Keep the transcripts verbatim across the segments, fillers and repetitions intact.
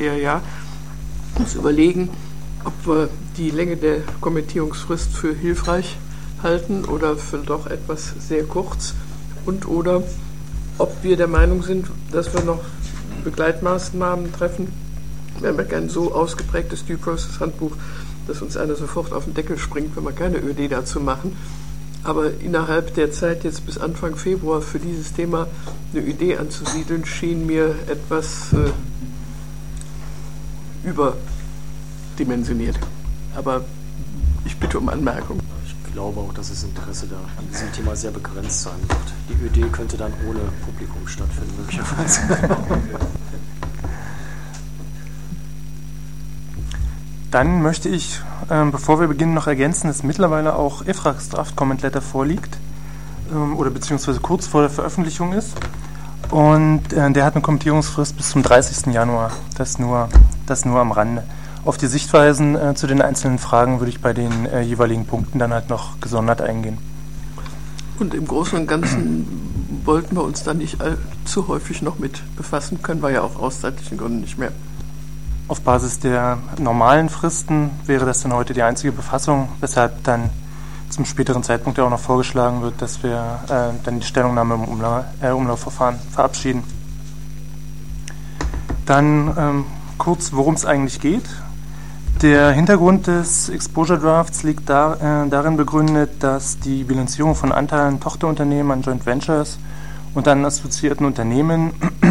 eher ja. Ich muss überlegen, ob wir die Länge der Kommentierungsfrist für hilfreich halten oder für doch etwas sehr kurz und oder ob wir der Meinung sind, dass wir noch Begleitmaßnahmen treffen. Wir haben ja kein so ausgeprägtes Due Process Handbuch, dass uns einer sofort auf den Deckel springt, wenn wir keine Ö D dazu machen. Aber innerhalb der Zeit jetzt bis Anfang Februar für dieses Thema eine Ö D anzusiedeln, schien mir etwas äh, überdimensioniert. Aber ich bitte um Anmerkung. Ich glaube auch, dass das Interesse da an diesem Thema sehr begrenzt sein wird. Die Ö D könnte dann ohne Publikum stattfinden, möglicherweise. Dann möchte ich, äh, bevor wir beginnen, noch ergänzen, dass mittlerweile auch E F R A Gs Draft Comment Letter vorliegt ähm, oder beziehungsweise kurz vor der Veröffentlichung ist. Und äh, der hat eine Kommentierungsfrist bis zum dreißigsten Januar. Das nur, das nur am Rande. Auf die Sichtweisen äh, zu den einzelnen Fragen würde ich bei den äh, jeweiligen Punkten dann halt noch gesondert eingehen. Und im Großen und Ganzen wollten wir uns da nicht allzu häufig noch mit befassen, können wir ja auch aus zeitlichen Gründen nicht mehr. Auf Basis der normalen Fristen wäre das dann heute die einzige Befassung, weshalb dann zum späteren Zeitpunkt ja auch noch vorgeschlagen wird, dass wir äh, dann die Stellungnahme im Umla- äh, Umlaufverfahren verabschieden. Dann ähm, kurz, worum es eigentlich geht. Der Hintergrund des Exposure Drafts liegt da, äh, darin begründet, dass die Bilanzierung von Anteilen Tochterunternehmen an Joint Ventures und an assoziierten Unternehmen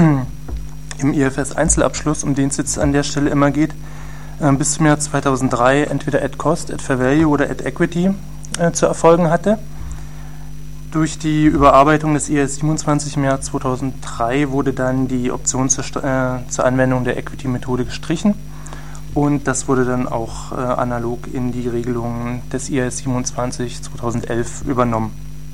im I F S-Einzelabschluss, um den es jetzt an der Stelle immer geht, äh, bis zum Jahr zweitausenddrei entweder at Cost, at Fair Value oder at Equity äh, zu erfolgen hatte. Durch die Überarbeitung des I S siebenundzwanzig im Jahr zweitausenddrei wurde dann die Option zur, äh, zur Anwendung der Equity-Methode gestrichen und das wurde dann auch äh, analog in die Regelungen des I S siebenundzwanzig zweitausendelf übernommen.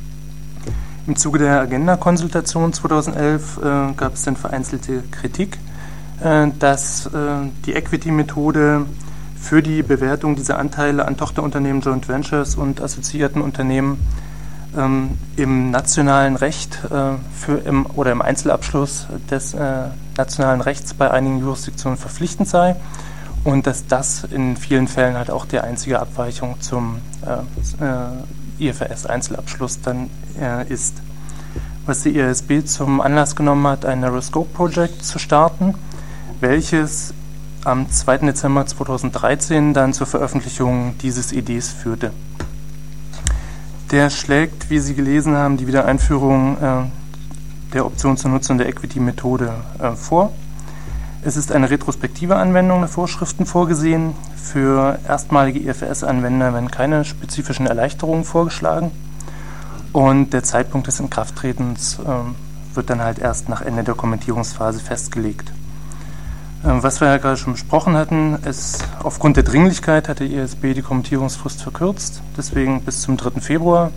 Im Zuge der Agenda-Konsultation zweitausendelf äh, gab es dann vereinzelte Kritik, äh, dass äh, die Equity-Methode für die Bewertung dieser Anteile an Tochterunternehmen, Joint Ventures und assoziierten Unternehmen ähm, im nationalen Recht äh, für im, oder im Einzelabschluss des äh, nationalen Rechts bei einigen Jurisdiktionen verpflichtend sei und dass das in vielen Fällen halt auch die einzige Abweichung zum äh, äh, I F R S-Einzelabschluss dann äh, ist. Was die I A S B zum Anlass genommen hat, ein Narrow Scope Project zu starten, welches am zweiten Dezember zweitausenddreizehn dann zur Veröffentlichung dieses I Ds führte. Der schlägt, wie Sie gelesen haben, die Wiedereinführung äh, der Option zur Nutzung der Equity-Methode äh, vor. Es ist eine retrospektive Anwendung der Vorschriften vorgesehen. Für erstmalige I F R S-Anwender werden keine spezifischen Erleichterungen vorgeschlagen. Und der Zeitpunkt des Inkrafttretens äh, wird dann halt erst nach Ende der Kommentierungsphase festgelegt. Äh, was wir ja gerade schon besprochen hatten, ist, aufgrund der Dringlichkeit hat die I A S B die Kommentierungsfrist verkürzt, deswegen bis zum dritten Februar.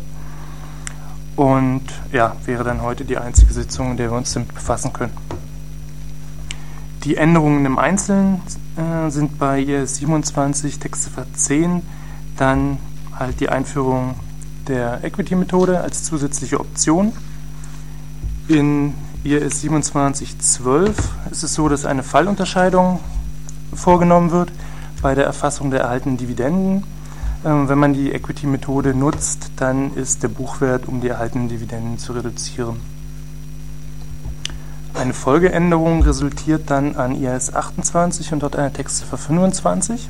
Und ja, wäre dann heute die einzige Sitzung, in der wir uns damit befassen können. Die Änderungen im Einzelnen äh, sind bei I S siebenundzwanzig Textziffer zehn dann halt die Einführung der Equity-Methode als zusätzliche Option. In I S siebenundzwanzig zwölf ist es so, dass eine Fallunterscheidung vorgenommen wird bei der Erfassung der erhaltenen Dividenden. Ähm, wenn man die Equity-Methode nutzt, dann ist der Buchwert, um die erhaltenen Dividenden zu reduzieren. Eine Folgeänderung resultiert dann an I S achtundzwanzig und dort eine Textziffer fünfundzwanzig.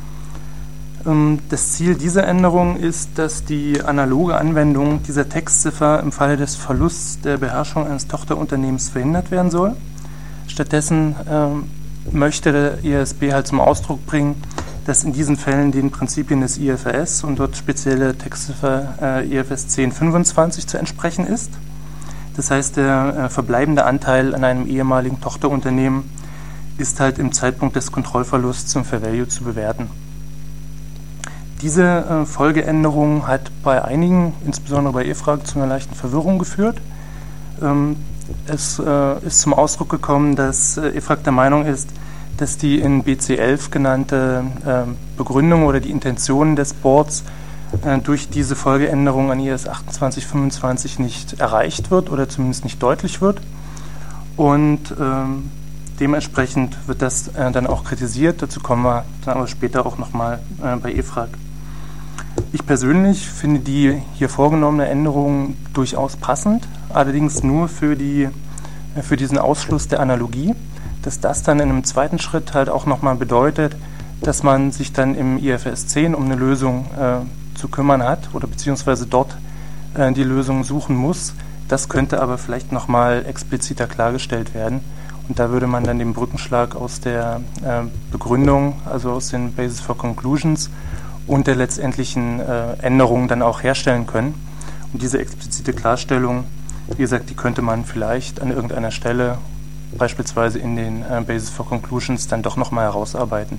Das Ziel dieser Änderung ist, dass die analoge Anwendung dieser Textziffer im Falle des Verlusts der Beherrschung eines Tochterunternehmens verhindert werden soll. Stattdessen ähm, möchte der I A S B halt zum Ausdruck bringen, dass in diesen Fällen den Prinzipien des I F R S und dort spezielle Textziffer äh, I F S zehn fünfundzwanzig zu entsprechen ist. Das heißt, der äh, verbleibende Anteil an einem ehemaligen Tochterunternehmen ist halt im Zeitpunkt des Kontrollverlusts zum Fair Value zu bewerten. Diese äh, Folgeänderung hat bei einigen, insbesondere bei E F R A G, zu einer leichten Verwirrung geführt. Ähm, es äh, ist zum Ausdruck gekommen, dass äh, E F R A G der Meinung ist, dass die in B C elf genannte äh, Begründung oder die Intention des Boards äh, durch diese Folgeänderung an I S achtundzwanzig fünfundzwanzig nicht erreicht wird oder zumindest nicht deutlich wird. Und ähm, dementsprechend wird das äh, dann auch kritisiert. Dazu kommen wir dann aber später auch nochmal äh, bei E F R A G. Ich persönlich finde die hier vorgenommene Änderung durchaus passend, allerdings nur für, die, äh, für diesen Ausschluss der Analogie, dass das dann in einem zweiten Schritt halt auch nochmal bedeutet, dass man sich dann im I F R S zehn um eine Lösung äh, zu kümmern hat oder beziehungsweise dort äh, die Lösung suchen muss. Das könnte aber vielleicht nochmal expliziter klargestellt werden. Und da würde man dann den Brückenschlag aus der äh, Begründung, also aus den Basis for Conclusions und der letztendlichen äh, Änderungen dann auch herstellen können. Und diese explizite Klarstellung, wie gesagt, die könnte man vielleicht an irgendeiner Stelle, beispielsweise in den äh, Basis for Conclusions, dann doch nochmal herausarbeiten.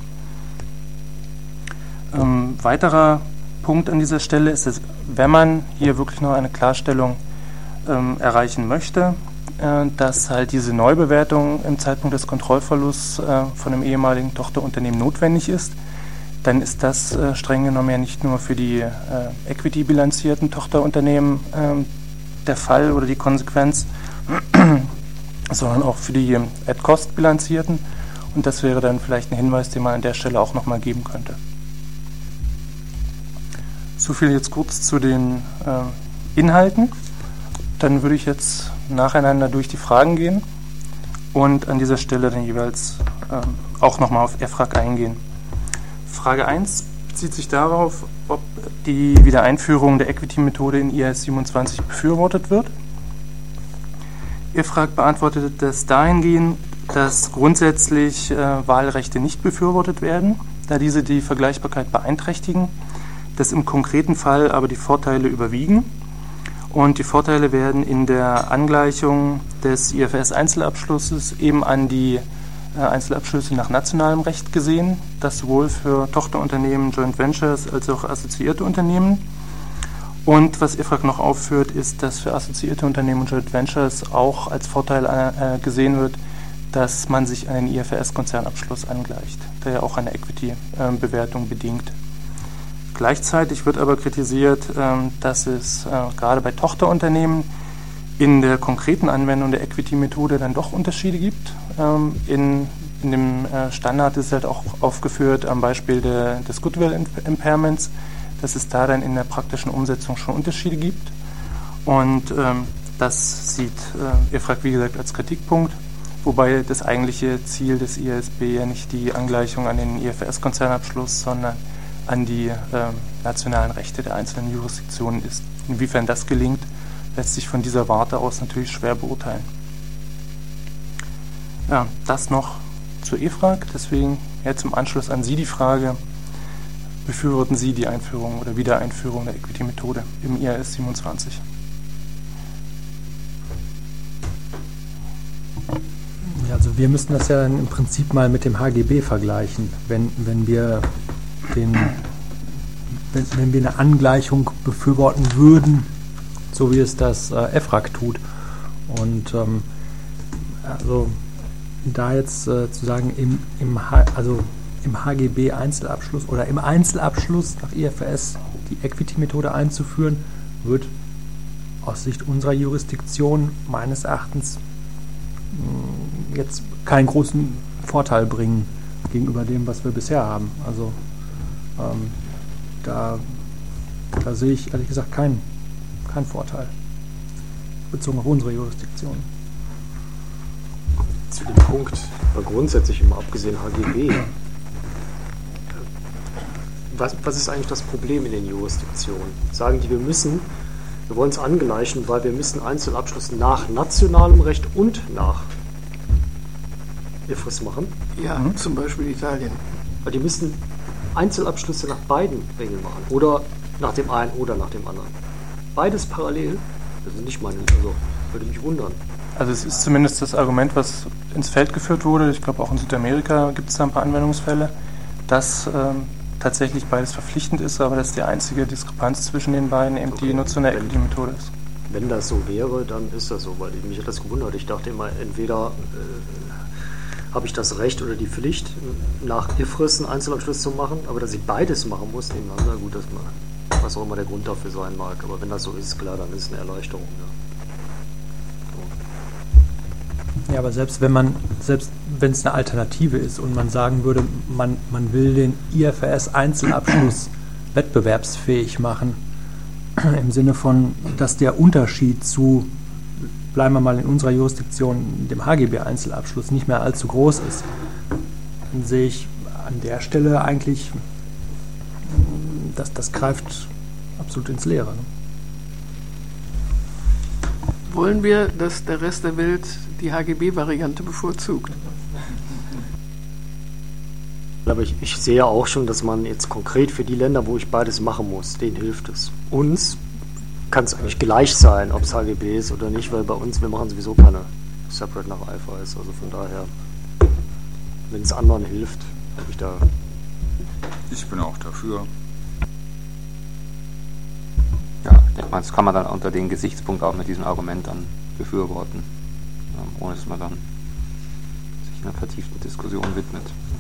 Ähm, weiterer Punkt an dieser Stelle ist, dass, wenn man hier wirklich noch eine Klarstellung ähm, erreichen möchte, äh, dass halt diese Neubewertung im Zeitpunkt des Kontrollverlusts äh, von einem ehemaligen Tochterunternehmen notwendig ist, dann ist das äh, streng genommen ja nicht nur für die äh, equity-bilanzierten Tochterunternehmen äh, der Fall oder die Konsequenz, sondern auch für die at-cost-bilanzierten. Und das wäre dann vielleicht ein Hinweis, den man an der Stelle auch nochmal geben könnte. So viel jetzt kurz zu den äh, Inhalten. Dann würde ich jetzt nacheinander durch die Fragen gehen und an dieser Stelle dann jeweils äh, auch nochmal auf E F R A G eingehen. Frage eins bezieht sich darauf, ob die Wiedereinführung der Equity-Methode in I A S siebenundzwanzig befürwortet wird. E F R A G beantwortet das dahingehend, dass grundsätzlich äh, Wahlrechte nicht befürwortet werden, da diese die Vergleichbarkeit beeinträchtigen, dass im konkreten Fall aber die Vorteile überwiegen. Und die Vorteile werden in der Angleichung des I F R S-Einzelabschlusses eben an die äh, Einzelabschlüsse nach nationalem Recht gesehen, das sowohl für Tochterunternehmen, Joint Ventures als auch assoziierte Unternehmen. Und was E F R A G noch aufführt, ist, dass für assoziierte Unternehmen und Joint Ventures auch als Vorteil äh, gesehen wird, dass man sich an den I F R S-Konzernabschluss angleicht, der ja auch eine Equity-Bewertung äh, bedingt. Gleichzeitig wird aber kritisiert, dass es gerade bei Tochterunternehmen in der konkreten Anwendung der Equity-Methode dann doch Unterschiede gibt. In, in dem Standard ist halt auch aufgeführt am Beispiel der, des Goodwill-Impairments, dass es da dann in der praktischen Umsetzung schon Unterschiede gibt. Und das sieht E F R A G, wie gesagt, als Kritikpunkt, wobei das eigentliche Ziel des I A S B ja nicht die Angleichung an den I F R S-Konzernabschluss, sondern an die äh, nationalen Rechte der einzelnen Jurisdiktionen ist. Inwiefern das gelingt, lässt sich von dieser Warte aus natürlich schwer beurteilen. Ja, das noch zur E F R A G. Deswegen jetzt im Anschluss an Sie die Frage, befürworten Sie die Einführung oder Wiedereinführung der Equity-Methode im I A S siebenundzwanzig? Ja, also wir müssten das ja im Prinzip mal mit dem H G B vergleichen, wenn, wenn wir Den, wenn, wenn wir eine Angleichung befürworten würden, so wie es das äh, E F R A G tut. Und ähm, also da jetzt äh, zu sagen, im, im, H, also im H G B Einzelabschluss oder im Einzelabschluss nach I F R S die Equity-Methode einzuführen, wird aus Sicht unserer Jurisdiktion meines Erachtens mh, jetzt keinen großen Vorteil bringen gegenüber dem, was wir bisher haben. Also Ähm, da, da sehe ich ehrlich gesagt keinen keinen Vorteil, bezogen auf unsere Jurisdiktion. Zu dem Punkt, mal grundsätzlich immer abgesehen H G B, was, was ist eigentlich das Problem in den Jurisdiktionen? Sagen die, wir müssen, wir wollen es angleichen, weil wir müssen Einzelabschluss nach nationalem Recht und nach I F R S machen? Ja, mhm. Zum Beispiel Italien. Weil die müssen Einzelabschlüsse nach beiden Regeln machen. Oder nach dem einen oder nach dem anderen. Beides parallel, das ist nicht meine, also würde mich wundern. Also es ist zumindest das Argument, was ins Feld geführt wurde, ich glaube auch in Südamerika gibt es da ein paar Anwendungsfälle, dass ähm, tatsächlich beides verpflichtend ist, aber dass die einzige Diskrepanz zwischen den beiden eben okay. die Nutzung der Equity-Methode ist. Wenn das so wäre, dann ist das so, weil mich hat das gewundert. Ich dachte immer, entweder äh, habe ich das Recht oder die Pflicht, nach I F R S einen Einzelabschluss zu machen, aber dass ich beides machen muss nebeneinander, gut, dass man, was auch immer der Grund dafür sein mag, aber wenn das so ist, klar, dann ist es eine Erleichterung. Ja, aber selbst wenn man, selbst wenn es eine Alternative ist und man sagen würde, man, man will den I F R S-Einzelabschluss wettbewerbsfähig machen, im Sinne von, dass der Unterschied zu, bleiben wir mal in unserer Jurisdiktion, dem H G B-Einzelabschluss nicht mehr allzu groß ist, dann sehe ich an der Stelle eigentlich, dass das greift absolut ins Leere. Ne? Wollen wir, dass der Rest der Welt die H G B-Variante bevorzugt? Aber ich, ich sehe auch schon, dass man jetzt konkret für die Länder, wo ich beides machen muss, denen hilft es. Uns kann es eigentlich gleich sein, ob es H G B ist oder nicht, weil bei uns, wir machen sowieso keine Separate nach I F R S. Also von daher, wenn es anderen hilft, habe ich da... Ich bin auch dafür. Ja, ich denke mal, das kann man dann unter den Gesichtspunkt auch mit diesem Argument dann befürworten, ohne dass man dann sich einer vertieften Diskussion widmet.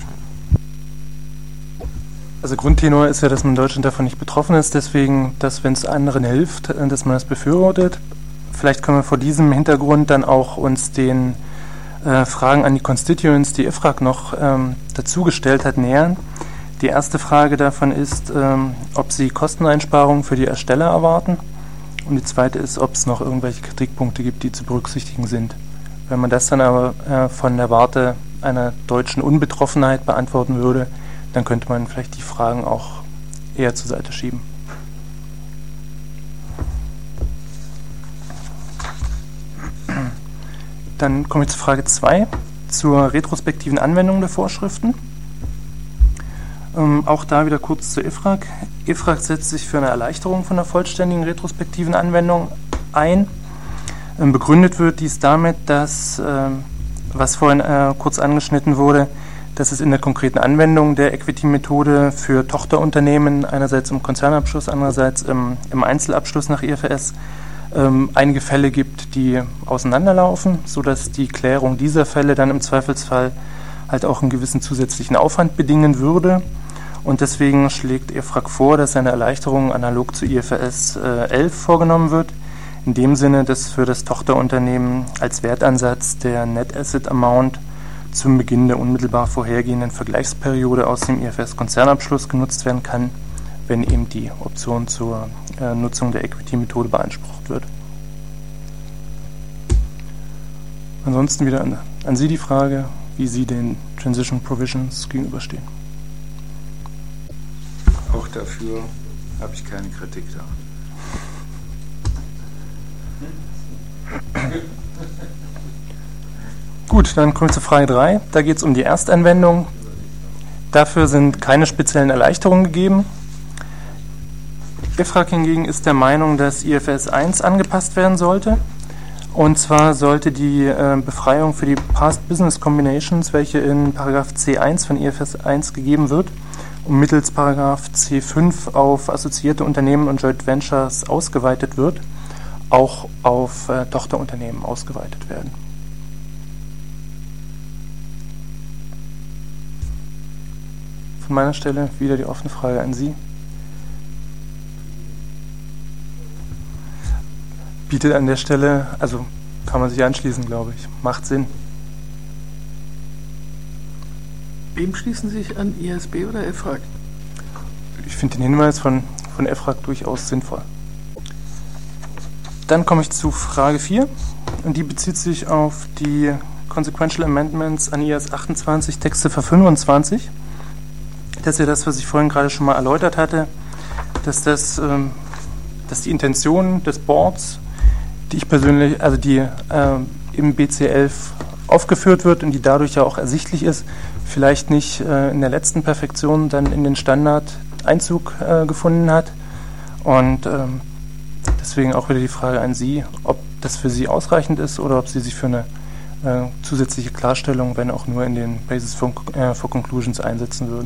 Also Grundtenor ist ja, dass man in Deutschland davon nicht betroffen ist, deswegen, dass wenn es anderen hilft, dass man das befürwortet. Vielleicht können wir vor diesem Hintergrund dann auch uns den äh, Fragen an die Constituents, die I F R A G noch ähm, dazugestellt hat, nähern. Die erste Frage davon ist, ähm, ob Sie Kosteneinsparungen für die Ersteller erwarten. Und die zweite ist, ob es noch irgendwelche Kritikpunkte gibt, die zu berücksichtigen sind. Wenn man das dann aber äh, von der Warte einer deutschen Unbetroffenheit beantworten würde, dann könnte man vielleicht die Fragen auch eher zur Seite schieben. Dann komme ich zur Frage zwei, zur retrospektiven Anwendung der Vorschriften. Ähm, auch da wieder kurz zur I F R A G. I F R A G setzt sich für eine Erleichterung von der vollständigen retrospektiven Anwendung ein. Ähm, begründet wird dies damit, dass, ähm, was vorhin äh, kurz angeschnitten wurde, dass es in der konkreten Anwendung der Equity-Methode für Tochterunternehmen, einerseits im Konzernabschluss, andererseits im, im Einzelabschluss nach I F R S, ähm, einige Fälle gibt, die auseinanderlaufen, sodass die Klärung dieser Fälle dann im Zweifelsfall halt auch einen gewissen zusätzlichen Aufwand bedingen würde. Und deswegen schlägt I F R A G vor, dass eine Erleichterung analog zu I F R S äh, elf vorgenommen wird, in dem Sinne, dass für das Tochterunternehmen als Wertansatz der Net Asset Amount zum Beginn der unmittelbar vorhergehenden Vergleichsperiode aus dem I F R S-Konzernabschluss genutzt werden kann, wenn eben die Option zur äh, Nutzung der Equity-Methode beansprucht wird. Ansonsten wieder an, an Sie die Frage, wie Sie den Transition Provisions gegenüberstehen. Auch dafür habe ich keine Kritik da. Gut, dann kommen wir zur Frage drei. Da geht es um die Erstanwendung. Dafür sind keine speziellen Erleichterungen gegeben. I F R A G hingegen ist der Meinung, dass I F R S eins angepasst werden sollte. Und zwar sollte die äh, Befreiung für die Past Business Combinations, welche in Paragraph C eins von I F R S eins gegeben wird, und mittels Paragraph C fünf auf assoziierte Unternehmen und Joint Ventures ausgeweitet wird, auch auf äh, Tochterunternehmen ausgeweitet werden. Von meiner Stelle wieder die offene Frage an Sie. Bietet an der Stelle, also kann man sich anschließen, glaube ich. Macht Sinn. Wem schließen Sie sich an, I S B oder I F R A G? Ich finde den Hinweis von, von I F R A G durchaus sinnvoll. Dann komme ich zu Frage vier und die bezieht sich auf die Consequential Amendments an I S achtundzwanzig, Textziffer fünfundzwanzig. Das ist ja das, was ich vorhin gerade schon mal erläutert hatte, dass, das, ähm, dass die Intention des Boards, die ich persönlich, also die äh, im B C elf aufgeführt wird und die dadurch ja auch ersichtlich ist, vielleicht nicht äh, in der letzten Perfektion dann in den Standard Einzug äh, gefunden hat. Und ähm, deswegen auch wieder die Frage an Sie, ob das für Sie ausreichend ist oder ob Sie sich für eine äh, zusätzliche Klarstellung, wenn auch nur in den Basis for, äh, for Conclusions einsetzen würden.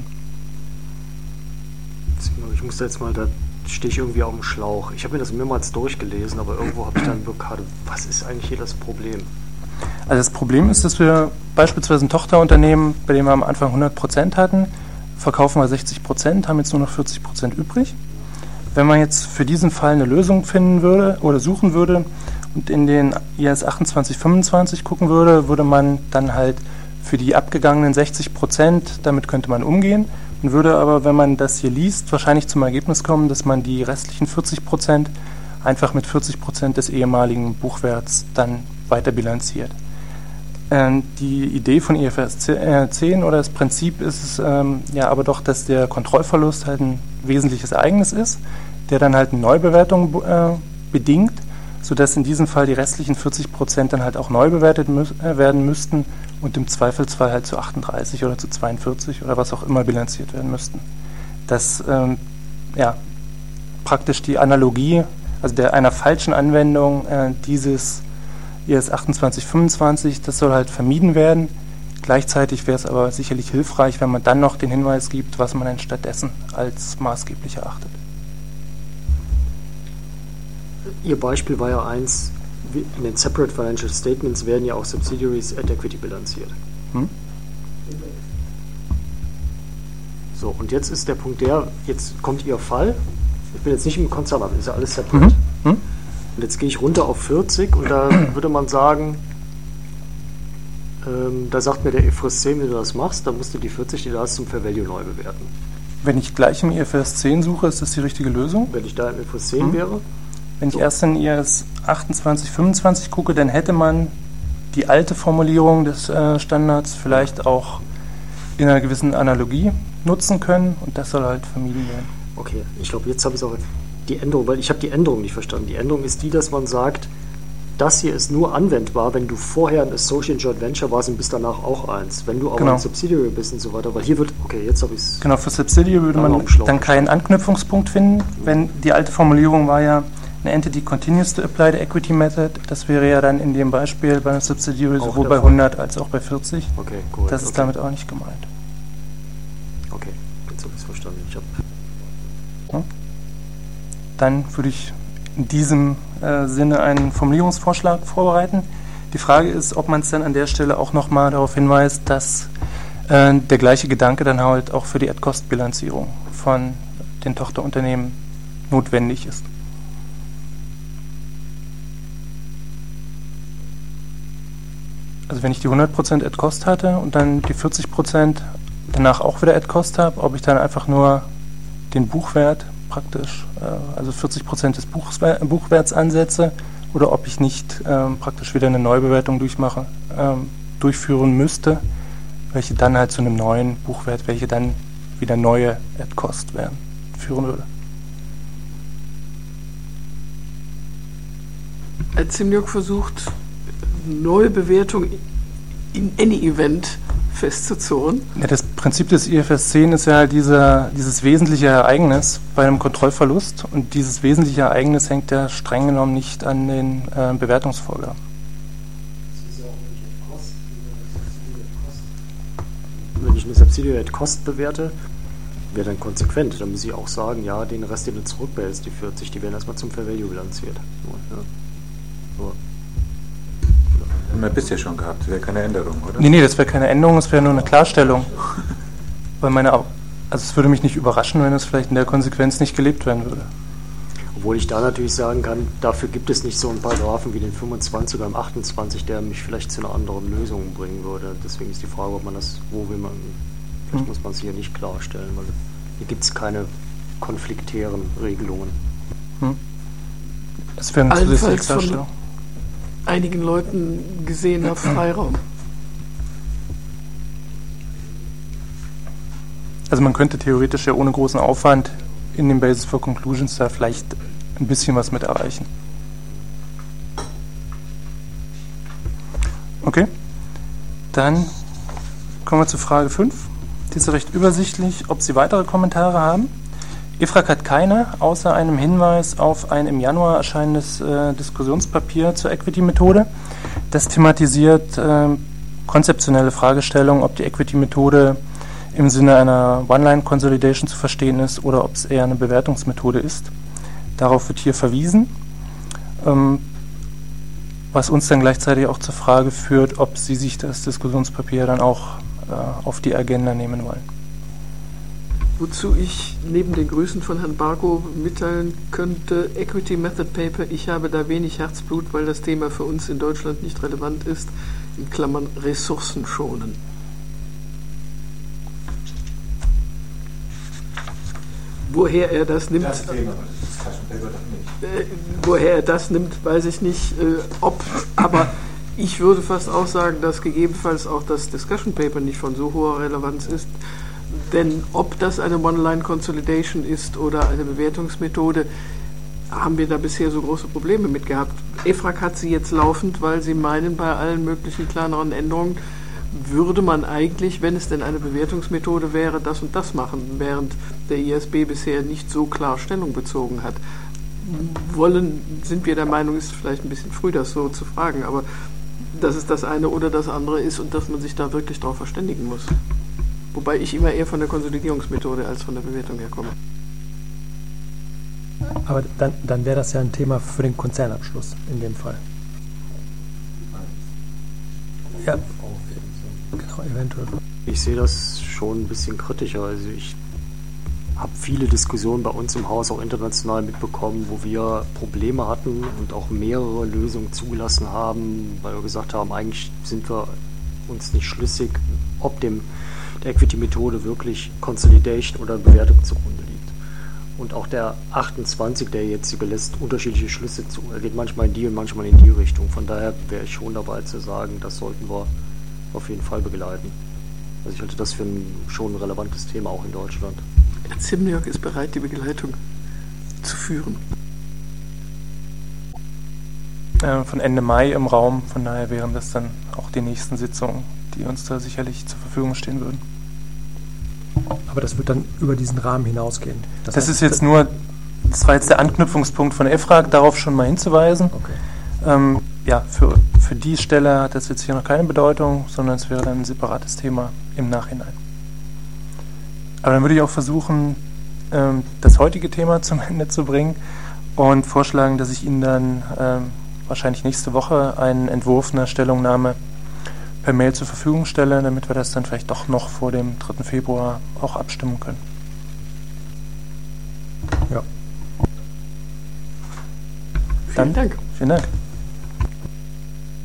Ich muss da jetzt mal, da stehe ich irgendwie auf dem Schlauch. Ich habe mir das mehrmals durchgelesen, aber irgendwo habe ich da eine Blockade. Was ist eigentlich hier das Problem? Also das Problem ist, dass wir beispielsweise ein Tochterunternehmen, bei dem wir am Anfang hundert Prozent hatten, verkaufen wir sechzig Prozent, haben jetzt nur noch vierzig Prozent übrig. Wenn man jetzt für diesen Fall eine Lösung finden würde oder suchen würde und in den I S achtundzwanzig fünfundzwanzig gucken würde, würde man dann halt für die abgegangenen sechzig Prozent, damit könnte man umgehen und würde aber, wenn man das hier liest, wahrscheinlich zum Ergebnis kommen, dass man die restlichen vierzig Prozent einfach mit vierzig Prozent des ehemaligen Buchwerts dann weiter bilanziert. Ähm, die Idee von I F R S zehn oder das Prinzip ist es ähm, ja aber doch, dass der Kontrollverlust halt ein wesentliches Ereignis ist, der dann halt eine Neubewertung äh, bedingt, sodass in diesem Fall die restlichen vierzig Prozent dann halt auch neu bewertet mü äh, werden müssten und im Zweifelsfall halt zu achtunddreißig oder zu zweiundvierzig oder was auch immer bilanziert werden müssten. Das ähm, ja praktisch die Analogie, also der einer falschen Anwendung äh, dieses I S achtundzwanzig fünfundzwanzig, das soll halt vermieden werden. Gleichzeitig wäre es aber sicherlich hilfreich, wenn man dann noch den Hinweis gibt, was man denn stattdessen als maßgeblich erachtet. Ihr Beispiel war ja eins, in den Separate Financial Statements werden ja auch Subsidiaries at Equity bilanziert. Hm? So, und jetzt ist der Punkt der, jetzt kommt Ihr Fall, ich bin jetzt nicht im Konzern, aber ist ja alles separate. Mhm. Hm? Und jetzt gehe ich runter auf vierzig und da würde man sagen, ähm, da sagt mir der I F R S zehn, wenn du das machst, dann musst du die vierzig, die da hast, zum Fair Value neu bewerten. Wenn ich gleich im I F R S zehn suche, ist das die richtige Lösung? Wenn ich da im I F R S zehn hm. wäre? Wenn ich erst in I S achtundzwanzig fünfundzwanzig gucke, dann hätte man die alte Formulierung des äh, Standards vielleicht auch in einer gewissen Analogie nutzen können und das soll halt vermieden werden. Okay, ich glaube, jetzt habe ich auch die Änderung, weil ich habe die Änderung nicht verstanden. Die Änderung ist die, dass man sagt, das hier ist nur anwendbar, wenn du vorher ein Associate Joint Venture warst und bist danach auch eins. Wenn du aber genau. ein Subsidiary bist und so weiter, weil hier wird, okay, jetzt habe ich es. Genau, für Subsidiary würde man dann keinen Anknüpfungspunkt finden, wenn die alte Formulierung war ja, eine Entity continues to apply the equity method. Das wäre ja dann in dem Beispiel bei einer Subsidiary sowohl bei hundert als auch bei vierzig. Okay, gut. Das ist okay. damit auch nicht gemeint. Okay, jetzt habe ich es verstanden. Ich hab ja. Dann würde ich in diesem äh, Sinne einen Formulierungsvorschlag vorbereiten. Die Frage ist, ob man es dann an der Stelle auch nochmal darauf hinweist, dass äh, der gleiche Gedanke dann halt auch für die At-Cost-Bilanzierung von den Tochterunternehmen notwendig ist. Also wenn ich die hundert Prozent At-Cost hatte und dann die vierzig Prozent danach auch wieder At-Cost habe, ob ich dann einfach nur den Buchwert praktisch, äh, also vierzig Prozent des Buchswer- Buchwerts ansetze oder ob ich nicht ähm, praktisch wieder eine Neubewertung durchmache, ähm, durchführen müsste, welche dann halt zu einem neuen Buchwert, welche dann wieder neue At-Cost wären, führen würde. Als Simjok versucht, Neubewertung in any event festzuzurren. Ja, das Prinzip des I F R S zehn ist ja halt dieser, dieses wesentliche Ereignis bei einem Kontrollverlust und dieses wesentliche Ereignis hängt ja streng genommen nicht an den äh, Bewertungsvorgaben. Wenn ich eine Subsidiary at Cost bewerte, wäre dann konsequent. Dann muss ich auch sagen, ja, den Rest, den du zurückbehältst, die vierzig, die werden erstmal zum Fair Value bilanziert. So, ja. So. Haben wir bisher schon gehabt, das wäre keine Änderung, oder? Nee, nee, das wäre keine Änderung, das wäre nur eine Klarstellung. Weil meine, also es würde mich nicht überraschen, wenn es vielleicht in der Konsequenz nicht gelebt werden würde. Obwohl ich da natürlich sagen kann, dafür gibt es nicht so einen Paragraphen wie den fünfundzwanzig oder achtundzwanzig, der mich vielleicht zu einer anderen Lösung bringen würde. Deswegen ist die Frage, ob man das, wo will man, vielleicht hm. muss man es hier nicht klarstellen, weil hier gibt es keine konfliktären Regelungen. Hm. Das wäre eine zusätzliche Klarstellung. Einigen Leuten gesehener Freiraum. Also man könnte theoretisch ja ohne großen Aufwand in dem Basis for Conclusions da vielleicht ein bisschen was mit erreichen. Okay, dann kommen wir zu Frage fünf. Die ist recht übersichtlich. Ob Sie weitere Kommentare haben? I F R A G hat keine, außer einem Hinweis auf ein im Januar erscheinendes äh, Diskussionspapier zur Equity-Methode. Das thematisiert äh, konzeptionelle Fragestellungen, ob die Equity-Methode im Sinne einer One-Line-Consolidation zu verstehen ist oder ob es eher eine Bewertungsmethode ist. Darauf wird hier verwiesen, ähm, was uns dann gleichzeitig auch zur Frage führt, ob Sie sich das Diskussionspapier dann auch äh, auf die Agenda nehmen wollen. wozu ich neben den Grüßen von Herrn Bargo mitteilen könnte, Equity Method Paper, ich habe da wenig Herzblut, weil das Thema für uns in Deutschland nicht relevant ist, in Klammern Ressourcen schonen. Woher er das nimmt, Das Thema, das Discussion Paper doch nicht. äh, woher er das nimmt, weiß ich nicht, äh, ob, aber ich würde fast auch sagen, dass gegebenenfalls auch das Discussion Paper nicht von so hoher Relevanz ist, denn ob das eine One-Line-Consolidation ist oder eine Bewertungsmethode, haben wir da bisher so große Probleme mit gehabt. E F R A G hat sie jetzt laufend, weil sie meinen, bei allen möglichen kleineren Änderungen würde man eigentlich, wenn es denn eine Bewertungsmethode wäre, das und das machen, während der I S B bisher nicht so klar Stellung bezogen hat. Wollen, sind wir der Meinung, ist vielleicht ein bisschen früh, das so zu fragen, aber dass es das eine oder das andere ist und dass man sich da wirklich darauf verständigen muss. Wobei ich immer eher von der Konsolidierungsmethode als von der Bewertung herkomme. Aber dann, dann wäre das ja ein Thema für den Konzernabschluss in dem Fall. Ja, genau, eventuell. Ich sehe das schon ein bisschen kritischer. Also ich habe viele Diskussionen bei uns im Haus auch international mitbekommen, wo wir Probleme hatten und auch mehrere Lösungen zugelassen haben, weil wir gesagt haben, eigentlich sind wir uns nicht schlüssig, ob dem der Equity-Methode wirklich Consolidation oder Bewertung zugrunde liegt. Und auch der achtundzwanzig, der jetzige, lässt unterschiedliche Schlüsse zu. Er geht manchmal in die und manchmal in die Richtung. Von daher wäre ich schon dabei zu sagen, das sollten wir auf jeden Fall begleiten. Also ich halte das für ein schon ein relevantes Thema auch in Deutschland. Herr Zimniok ist bereit, die Begleitung zu führen. Äh, von Ende Mai im Raum, von daher wären das dann auch die nächsten Sitzungen, die uns da sicherlich zur Verfügung stehen würden. Aber das wird dann über diesen Rahmen hinausgehen. Das, das ist jetzt nur, das war jetzt der Anknüpfungspunkt von E F R A G, darauf schon mal hinzuweisen. Okay. Ähm, ja, für, für die Stelle hat das jetzt hier noch keine Bedeutung, sondern es wäre dann ein separates Thema im Nachhinein. Aber dann würde ich auch versuchen, ähm, das heutige Thema zum Ende zu bringen und vorschlagen, dass ich Ihnen dann ähm, wahrscheinlich nächste Woche einen Entwurf einer Stellungnahme per Mail zur Verfügung stelle, damit wir das dann vielleicht doch noch vor dem dritten Februar auch abstimmen können. Ja. Vielen Dann, Dank. Vielen Dank.